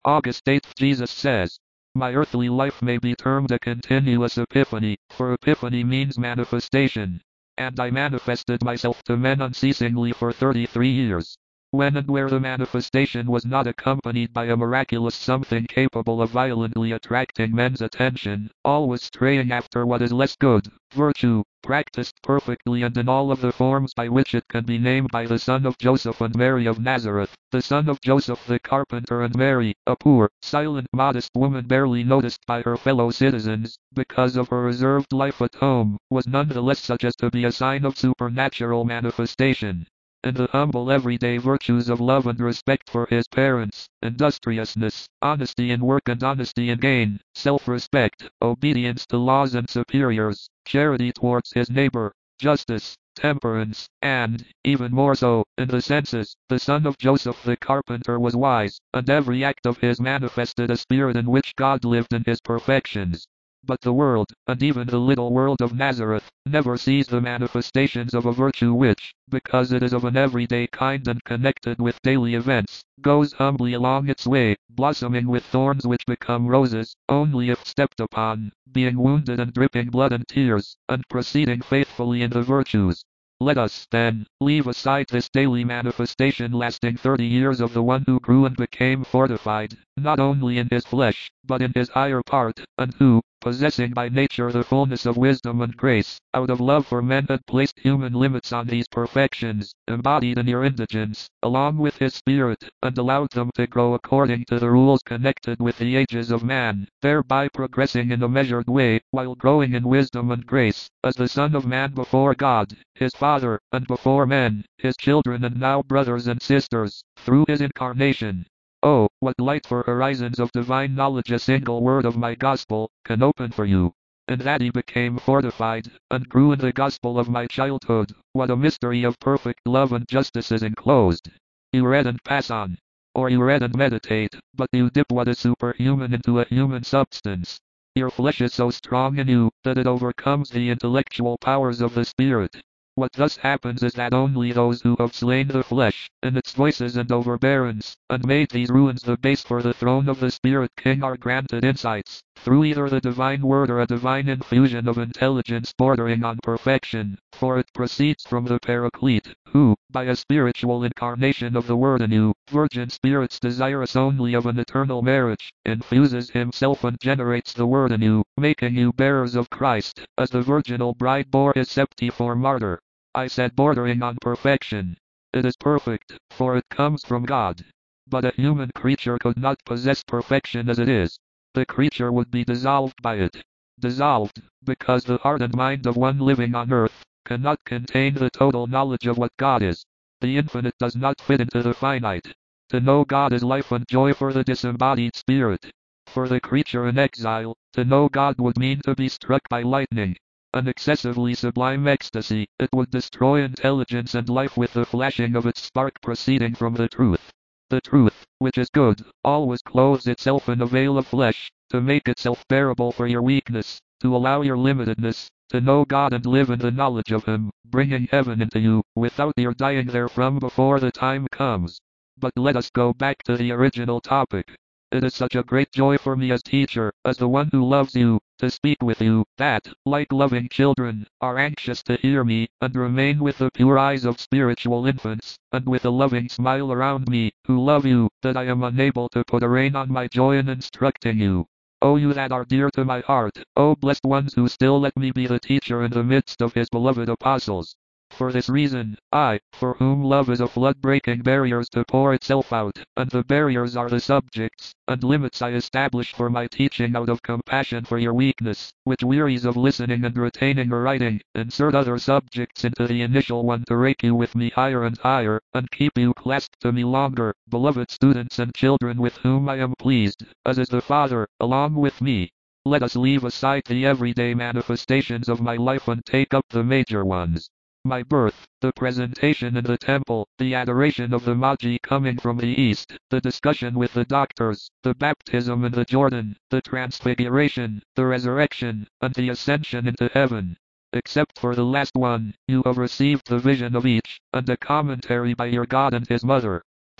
August 8th, Jesus says, "My earthly life may be termed a continuous epiphany, for epiphany means manifestation. And I manifested myself to men unceasingly for 33 years. When and where the manifestation was not accompanied by a miraculous something capable of violently attracting men's attention, always straying after what is less good, virtue, practiced perfectly and in all of the forms by which it can be named by the son of Joseph and Mary of Nazareth, the son of Joseph the carpenter and Mary, a poor, silent, modest woman barely noticed by her fellow citizens, because of her reserved life at home, was none the less such as to be a sign of supernatural manifestation. And the humble everyday virtues of love and respect for his parents, industriousness, honesty in work and honesty in gain, self-respect, obedience to laws and superiors, charity towards his neighbor, justice, temperance, and, even more so, in the senses, the son of Joseph the carpenter was wise, and every act of his manifested a spirit in which God lived in his perfections. But the world, and even the little world of Nazareth, never sees the manifestations of a virtue which, because it is of an everyday kind and connected with daily events, goes humbly along its way, blossoming with thorns which become roses, only if stepped upon, being wounded and dripping blood and tears, and proceeding faithfully in the virtues. Let us, then, leave aside this daily manifestation lasting 30 years of the one who grew and became fortified, not only in his flesh, but in his higher part, and who, possessing by nature the fullness of wisdom and grace, out of love for men had placed human limits on these perfections, embodied in your indigence, along with his spirit, and allowed them to grow according to the rules connected with the ages of man, thereby progressing in a measured way, while growing in wisdom and grace, as the Son of Man before God, his Father, and before men, his children and now brothers and sisters, through his incarnation. Oh, what light for horizons of divine knowledge a single word of my gospel can open for you. And that he became fortified, and grew in the gospel of my childhood, what a mystery of perfect love and justice is enclosed. You read and pass on. Or you read and meditate, but you dip what is superhuman into a human substance. Your flesh is so strong in you, that it overcomes the intellectual powers of the spirit. What thus happens is that only those who have slain the flesh, in its voices and overbearance, and made these ruins the base for the throne of the Spirit King are granted insights, through either the divine word or a divine infusion of intelligence bordering on perfection, for it proceeds from the Paraclete, who, by a spiritual incarnation of the Word in you, virgin spirits desirous only of an eternal marriage, infuses himself and generates the Word in you, making you bearers of Christ, as the virginal bride bore his septiform martyr. I said bordering on perfection. It is perfect, for it comes from God. But a human creature could not possess perfection as it is. The creature would be dissolved by it. Dissolved, because the heart and mind of one living on earth cannot contain the total knowledge of what God is. The infinite does not fit into the finite. To know God is life and joy for the disembodied spirit. For the creature in exile, to know God would mean to be struck by lightning. An excessively sublime ecstasy, it would destroy intelligence and life with the flashing of its spark proceeding from the truth. The truth, which is good, always clothes itself in a veil of flesh, to make itself bearable for your weakness, to allow your limitedness, to know God and live in the knowledge of Him, bringing heaven into you, without your dying therefrom before the time comes. But let us go back to the original topic. It is such a great joy for me as teacher, as the one who loves you, to speak with you, that, like loving children, are anxious to hear me, and remain with the pure eyes of spiritual infants, and with a loving smile around me, who love you, that I am unable to put a rein on my joy in instructing you. O you that are dear to my heart, O blessed ones who still let me be the teacher in the midst of his beloved apostles. For this reason, I, for whom love is a flood breaking barriers to pour itself out, and the barriers are the subjects, and limits I establish for my teaching out of compassion for your weakness, which wearies of listening and retaining or writing, insert other subjects into the initial one to rake you with me higher and higher, and keep you clasped to me longer, beloved students and children with whom I am pleased, as is the Father, along with me. Let us leave aside the everyday manifestations of my life and take up the major ones. My birth, the presentation in the temple, the adoration of the Magi coming from the east, the discussion with the doctors, the baptism in the Jordan, the transfiguration, the resurrection, and the ascension into heaven. Except for the last one, you have received the vision of each, and a commentary by your God and his mother.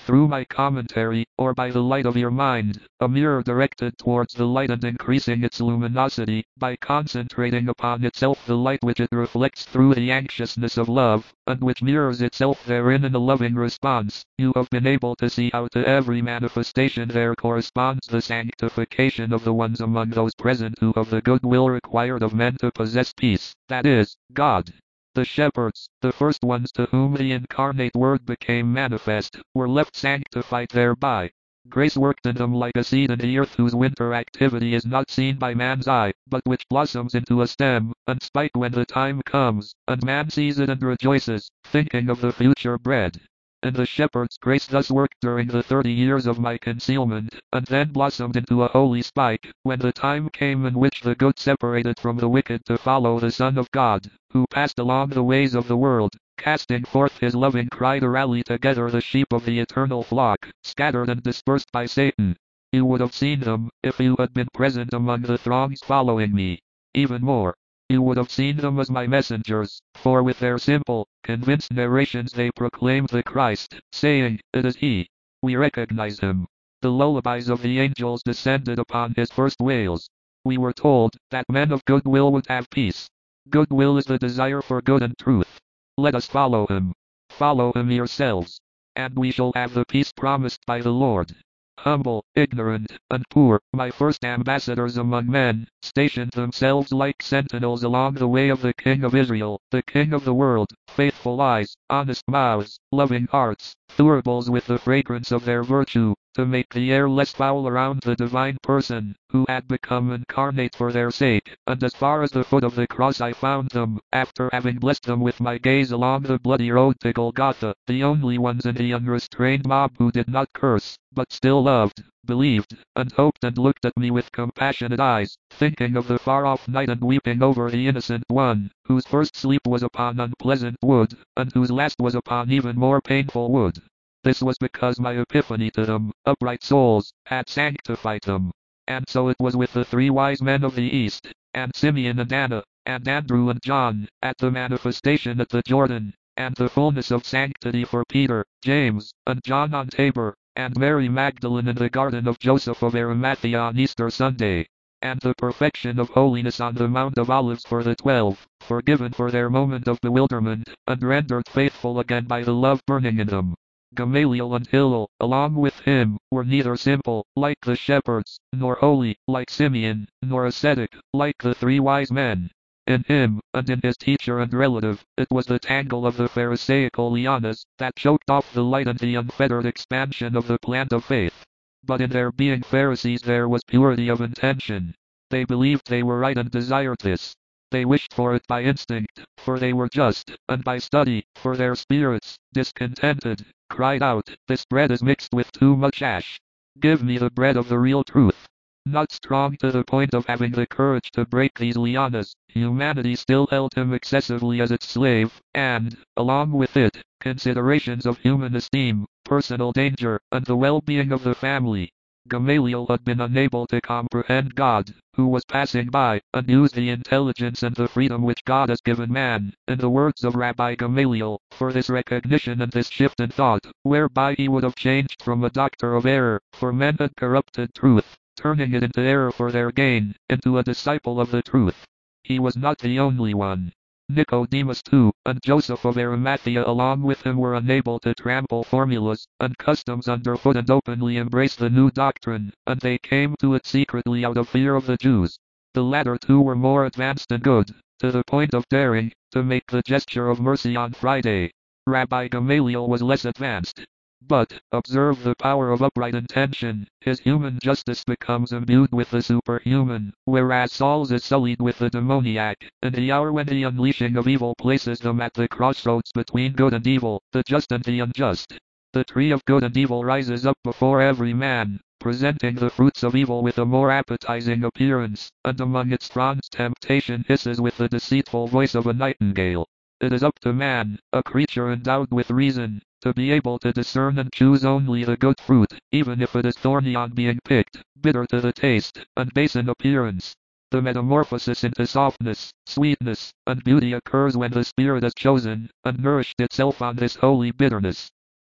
through my commentary, or by the light of your mind, a mirror directed towards the light and increasing its luminosity, by concentrating upon itself the light which it reflects through the anxiousness of love, and which mirrors itself therein in a loving response, you have been able to see how to every manifestation there corresponds the sanctification of the ones among those present who have the goodwill required of men to possess peace, that is, God. The shepherds, the first ones to whom the incarnate Word became manifest, were left sanctified thereby. Grace worked in them like a seed in the earth whose winter activity is not seen by man's eye, but which blossoms into a stem, and spike when the time comes, and man sees it and rejoices, thinking of the future bread. And the shepherd's grace thus worked during the 30 years of my concealment, and then blossomed into a holy spike, when the time came in which the good separated from the wicked to follow the Son of God, who passed along the ways of the world, casting forth his loving cry to rally together the sheep of the eternal flock, scattered and dispersed by Satan. You would have seen them, if you had been present among the throngs following me. Even more, you would have seen them as my messengers, for with their simple, convinced narrations they proclaimed the Christ, saying, "It is he. We recognize him." The lullabies of the angels descended upon his first wails. We were told that men of goodwill would have peace. Goodwill is the desire for good and truth. Let us follow him. Follow him yourselves, and we shall have the peace promised by the Lord. Humble, ignorant, and poor, my first ambassadors among men, stationed themselves like sentinels along the way of the King of Israel, the King of the world, faithful eyes, honest mouths, loving hearts, thuribles with the fragrance of their virtue, to make the air less foul around the divine person, who had become incarnate for their sake, and as far as the foot of the cross I found them, after having blessed them with my gaze along the bloody road to Golgotha, the only ones in the unrestrained mob who did not curse, but still loved, believed, and hoped and looked at me with compassionate eyes, thinking of the far-off night and weeping over the innocent one, whose first sleep was upon unpleasant wood, and whose last was upon even more painful wood. This was because my epiphany to them, upright souls, had sanctified them. And so it was with the 3 wise men of the East, and Simeon and Anna, and Andrew and John, at the manifestation at the Jordan, and the fullness of sanctity for Peter, James, and John on Tabor, and Mary Magdalene in the garden of Joseph of Arimathea on Easter Sunday, and the perfection of holiness on the Mount of Olives for the 12, forgiven for their moment of bewilderment, and rendered faithful again by the love burning in them. Gamaliel and Hillel, along with him, were neither simple, like the shepherds, nor holy, like Simeon, nor ascetic, like the 3 wise men. In him, and in his teacher and relative, it was the tangle of the Pharisaical lianas that choked off the light and the unfettered expansion of the plant of faith. But in their being Pharisees there was purity of intention. They believed they were right and desired this. They wished for it by instinct, for they were just, and by study, for their spirits, discontented, cried out, "This bread is mixed with too much ash. Give me the bread of the real truth." Not strong to the point of having the courage to break these lianas, humanity still held him excessively as its slave, and, along with it, considerations of human esteem, personal danger, and the well-being of the family. Gamaliel had been unable to comprehend God, who was passing by, and used the intelligence and the freedom which God has given man, in the words of Rabbi Gamaliel, for this recognition and this shift in thought, whereby he would have changed from a doctor of error, for men had corrupted truth, turning it into error for their gain, into a disciple of the truth. He was not the only one. Nicodemus too, and Joseph of Arimathea along with him were unable to trample formulas and customs underfoot and openly embrace the new doctrine, and they came to it secretly out of fear of the Jews. The latter two were more advanced and good, to the point of daring, to make the gesture of mercy on Friday. Rabbi Gamaliel was less advanced. But, observe the power of upright intention, his human justice becomes imbued with the superhuman, whereas Saul's is sullied with the demoniac, in the hour when the unleashing of evil places them at the crossroads between good and evil, the just and the unjust. The tree of good and evil rises up before every man, presenting the fruits of evil with a more appetizing appearance, and among its fronds temptation hisses with the deceitful voice of a nightingale. It is up to man, a creature endowed with reason, to be able to discern and choose only the good fruit, even if it is thorny on being picked, bitter to the taste, and base in appearance. The metamorphosis into softness, sweetness, and beauty occurs when the spirit has chosen, and nourished itself on this holy bitterness.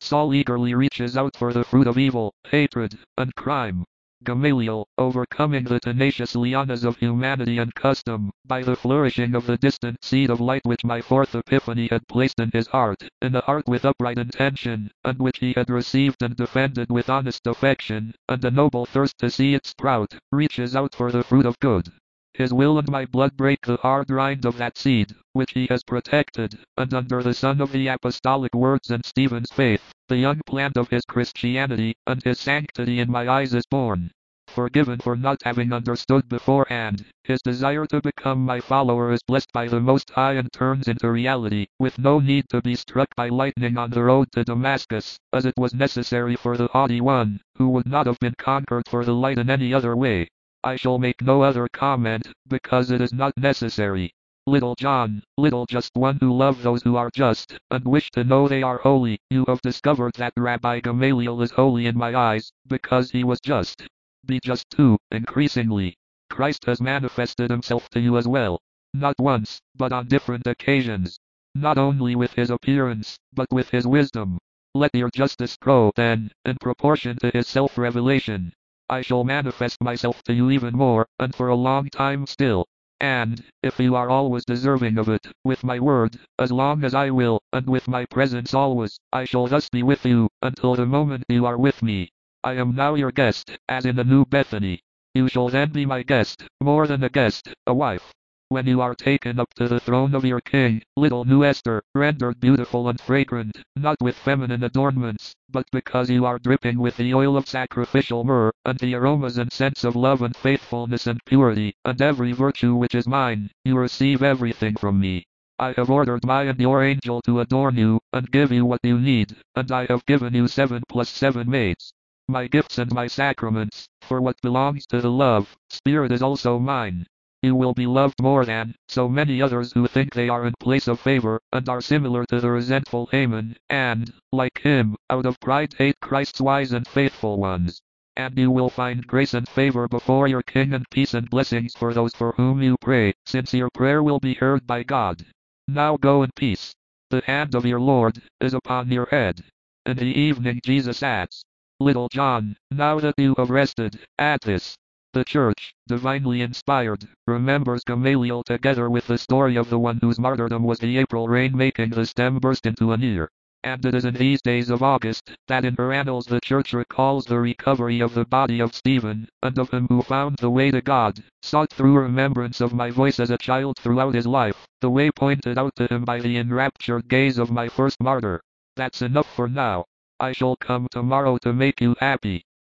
Saul eagerly reaches out for the fruit of evil, hatred, and crime. Gamaliel, overcoming the tenacious lianas of humanity and custom, by the flourishing of the distant seed of light which my fourth epiphany had placed in his heart, in a heart with upright intention, and which he had received and defended with honest affection, and a noble thirst to see it sprout, reaches out for the fruit of good. His will and my blood break the hard rind of that seed, which he has protected, and under the sun of the apostolic words and Stephen's faith, the young plant of his Christianity, and his sanctity in my eyes is born. Forgiven for not having understood beforehand, his desire to become my follower is blessed by the Most High and turns into reality, with no need to be struck by lightning on the road to Damascus, as it was necessary for the haughty one, who would not have been conquered for the light in any other way. I shall make no other comment, because it is not necessary. Little John, little just one who love those who are just, and wish to know they are holy, you have discovered that Rabbi Gamaliel is holy in my eyes, because he was just. Be just too, increasingly. Christ has manifested himself to you as well. Not once, but on different occasions. Not only with his appearance, but with his wisdom. Let your justice grow, then, in proportion to his self-revelation. I shall manifest myself to you even more, and for a long time still. And, if you are always deserving of it, with my word, as long as I will, and with my presence always, I shall thus be with you, until the moment you are with me. I am now your guest, as in the New Bethany. You shall then be my guest, more than a guest, a wife. When you are taken up to the throne of your king, little new Esther, rendered beautiful and fragrant, not with feminine adornments, but because you are dripping with the oil of sacrificial myrrh, and the aromas and scents of love and faithfulness and purity, and every virtue which is mine, you receive everything from me. I have ordered my and your angel to adorn you, and give you what you need, and I have given you 7 plus 7 maids. My gifts and my sacraments, for what belongs to the love, spirit is also mine. You will be loved more than so many others who think they are in place of favor, and are similar to the resentful Haman, and, like him, out of pride hate Christ's wise and faithful ones. And you will find grace and favor before your king, and peace and blessings for those for whom you pray, since your prayer will be heard by God. Now go in peace. The hand of your Lord is upon your head. In the evening Jesus adds, Little John, now that you have rested, at this. The Church, divinely inspired, remembers Gamaliel together with the story of the one whose martyrdom was the April rain making the stem burst into an ear. And it is in these days of August, that in her annals the Church recalls the recovery of the body of Stephen, and of him who found the way to God, sought through remembrance of my voice as a child throughout his life, the way pointed out to him by the enraptured gaze of my first martyr. That's enough for now. I shall come tomorrow to make you happy.